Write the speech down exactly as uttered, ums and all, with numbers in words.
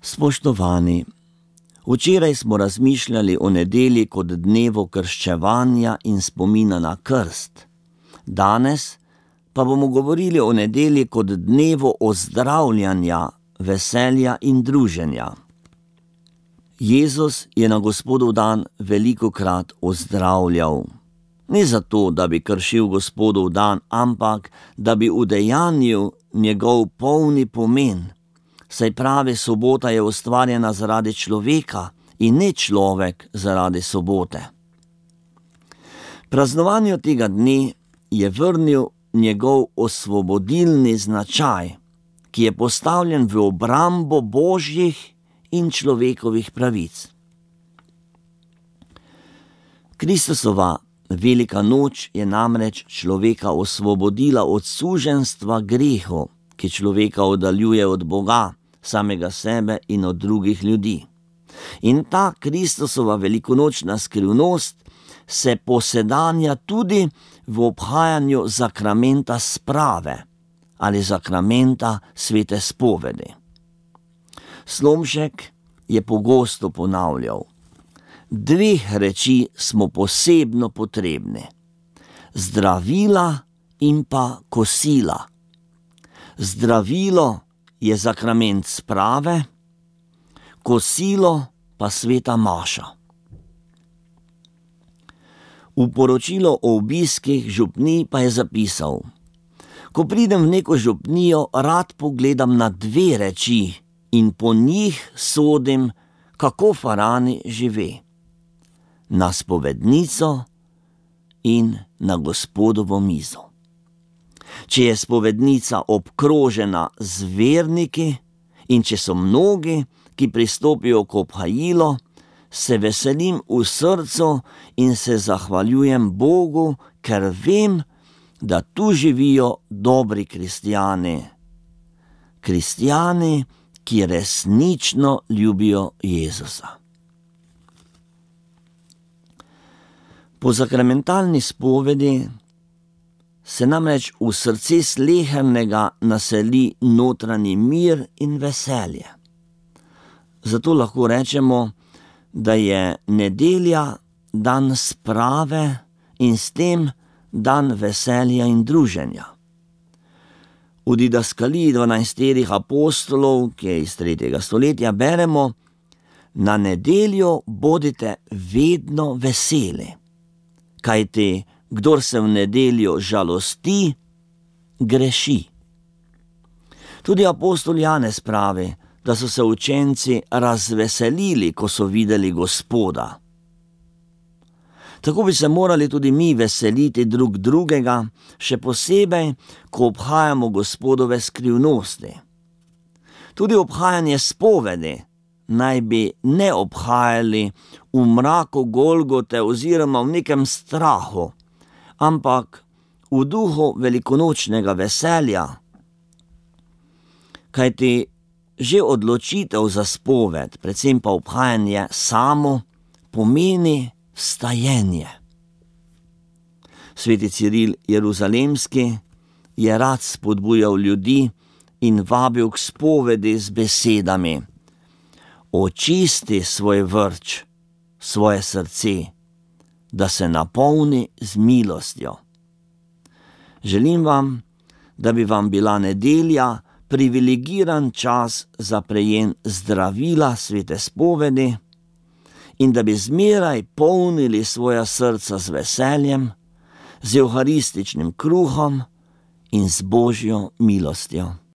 Spoštovani, včeraj smo razmišljali o nedelji kot dnevu krščevanja in spomina na krst. Danes pa bomo govorili o nedelji kot dnevu ozdravljanja, veselja in druženja. Jezus je na Gospodov dan velikokrat ozdravljal. Ne zato, da bi kršil Gospodov dan, ampak da bi udejanjil njegov polni pomen. Saj pravi, sobota je ustvarjena zaradi človeka in ne človek zaradi sobote. Praznovanju tega dne je vrnil njegov osvobodilni značaj, ki je postavljen v obrambo božjih in človekovih pravic. Kristusova velika noč je namreč človeka osvobodila od suženjstva grehu, ki človeka oddaljuje od Boga, samega sebe in od drugih ljudi. In ta Kristusova velikonočna skrivnost se posedanja tudi v obhajanju zakramenta sprave ali zakramenta svete spovedi. Slomšek je pogosto ponavljal: dveh reči smo posebno potrebni, zdravila in pa kosila. Zdravilo je zakrament sprave, kosilo pa sveta maša. V poročilo o obiskih župnij pa je zapisal: ko pridem v neko župnijo, rad pogledam na dve reči in po njih sodim, kako farani žive. Na spovednico in na Gospodovo mizo. Če je spovednica obkrožena z verniki in če so mnogi, ki pristopijo k obhajilu, se veselim v srcu in se zahvaljujem Bogu, ker vem, da tu živijo dobri kristjani. Kristjani, ki resnično ljubijo Jezusa. Po zakramentalni spovedi se namreč v srce slehernega naseli notranji mir in veselje. Zato lahko rečemo, da je nedelja dan sprave in s tem dan veselja in druženja. V didaskaliji dvanajsterih apostolov, ki je iz tretjega stoletja, beremo: na nedeljo bodite vedno veseli, kajti kdor se v nedeljo žalosti, greši. Tudi apostol Janez pravi, da so se učenci razveselili, ko so videli Gospoda. Tako bi se morali tudi mi veseliti drug drugega, še posebej, ko obhajamo Gospodove skrivnosti. Tudi obhajanje spovedi naj bi ne obhajali v mraku Golgote oziroma v nekem strahu, ampak v duhu velikonočnega veselja, kajti že odločitev za spoved, predvsem pa obhajanje samo, pomeni vstajenje. Sveti Ciril Jeruzalemski je rad spodbujal ljudi in vabil k spovedi z besedami: očisti svoj vrč, svoje srce, da se napolni z milostjo. Želim vam, da bi vam bila nedelja privilegiran čas za prejem zdravila svete spovedi in da bi zmeraj polnili svoja srca z veseljem, z evharističnim kruhom in z Božjo milostjo.